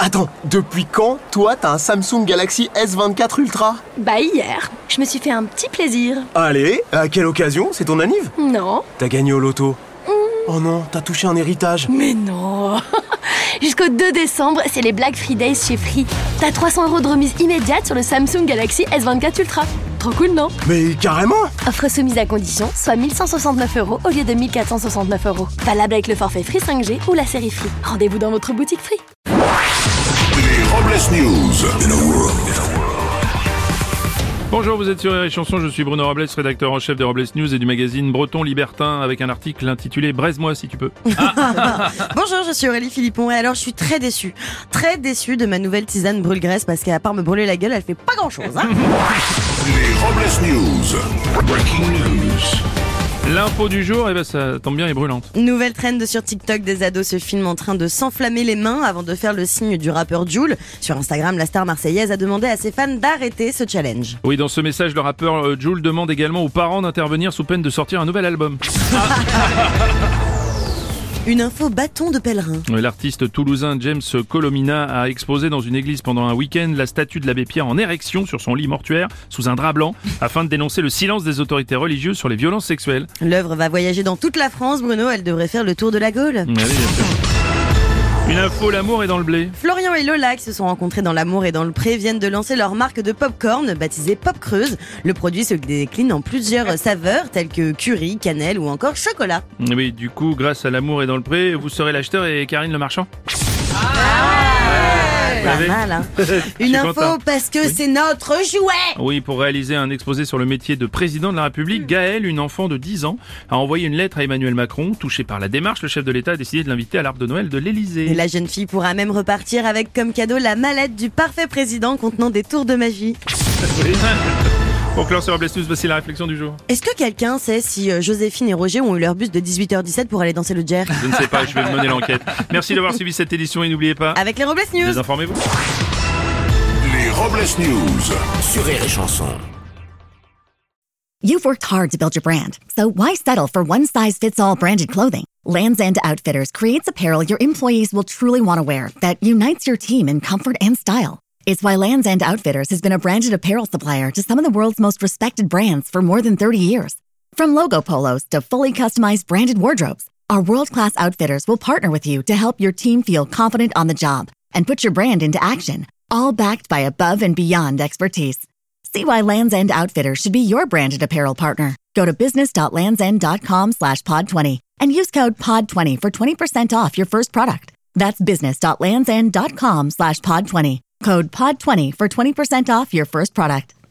Attends, depuis quand, toi, t'as un Samsung Galaxy S24 Ultra? Bah hier, je me suis fait un petit plaisir. Allez, à quelle occasion? C'est ton anniv? Non. T'as gagné au loto? Oh non, t'as touché un héritage. Mais non. Jusqu'au 2 décembre, c'est les Black Fridays chez Free. T'as 300 € de remise immédiate sur le Samsung Galaxy S24 Ultra. Trop cool, non? Mais carrément! Offre soumise à condition, soit 1169 € au lieu de 1469 €. Valable avec le forfait Free 5G ou la série Free. Rendez-vous dans votre boutique Free. Les Robles News. Bonjour, vous êtes sur Rire et Chanson, je suis Bruno Robles, rédacteur en chef des Robles News et du magazine Breton Libertin, avec un article intitulé « Braise-moi si tu peux ». Bonjour, je suis Aurélie Philippon et alors je suis très déçue de ma nouvelle tisane brûle-graisse parce qu'à part me brûler la gueule, elle fait pas grand-chose. Hein. Les Robles News. Breaking news. L'info du jour, ça tombe bien, est brûlante. Nouvelle trend sur TikTok, des ados se filment en train de s'enflammer les mains avant de faire le signe du rappeur Jul. Sur Instagram, la star marseillaise a demandé à ses fans d'arrêter ce challenge. Oui, dans ce message, le rappeur Jul demande également aux parents d'intervenir sous peine de sortir un nouvel album. Une info bâton de pèlerin. L'artiste toulousain James Colomina a exposé dans une église pendant un week-end la statue de l'abbé Pierre en érection sur son lit mortuaire sous un drap blanc afin de dénoncer le silence des autorités religieuses sur les violences sexuelles. L'œuvre va voyager dans toute la France, Bruno, elle devrait faire le tour de la Gaule. Oui, bien sûr. Une info, l'amour est dans le blé. Florian et Lola, qui se sont rencontrés dans l'amour et dans le pré, viennent de lancer leur marque de popcorn baptisée Pop Creuse. Le produit se décline en plusieurs saveurs telles que curry, cannelle ou encore chocolat. Oui, du coup, grâce à l'amour est dans le pré, vous serez l'acheteur et Karine le marchand. Pas mal, hein. Une info content. parce que c'est notre jouet. Oui, pour réaliser un exposé sur le métier de président de la République, Gaëlle, une enfant de 10 ans, a envoyé une lettre à Emmanuel Macron. Touché par la démarche, le chef de l'État a décidé de l'inviter à l'arbre de Noël de l'Élysée. Et la jeune fille pourra même repartir avec comme cadeau la mallette du parfait président contenant des tours de magie. Oui. Pour clore sur Robles News, voici la réflexion du jour. Est-ce que quelqu'un sait si Joséphine et Roger ont eu leur bus de 18h17 pour aller danser le jer? Je ne sais pas, je vais mener l'enquête. Merci d'avoir suivi cette édition et n'oubliez pas, Avec les Robles News. désinformez-vous. Les Robles News. Sur Rire et Chanson. You've worked hard to build your brand, so why settle for one-size-fits-all branded clothing? Lands' End Outfitters creates apparel your employees will truly want to wear that unites your team in comfort and style. It's why Lands' End Outfitters has been a branded apparel supplier to some of the world's most respected brands for more than 30 years. From logo polos to fully customized branded wardrobes, our world-class outfitters will partner with you to help your team feel confident on the job and put your brand into action, all backed by above and beyond expertise. See why Lands' End Outfitters should be your branded apparel partner. Go to business.landsend.com/pod20 and use code POD20 for 20% off your first product. That's business.landsend.com/pod20. Code POD20 for 20% off your first product.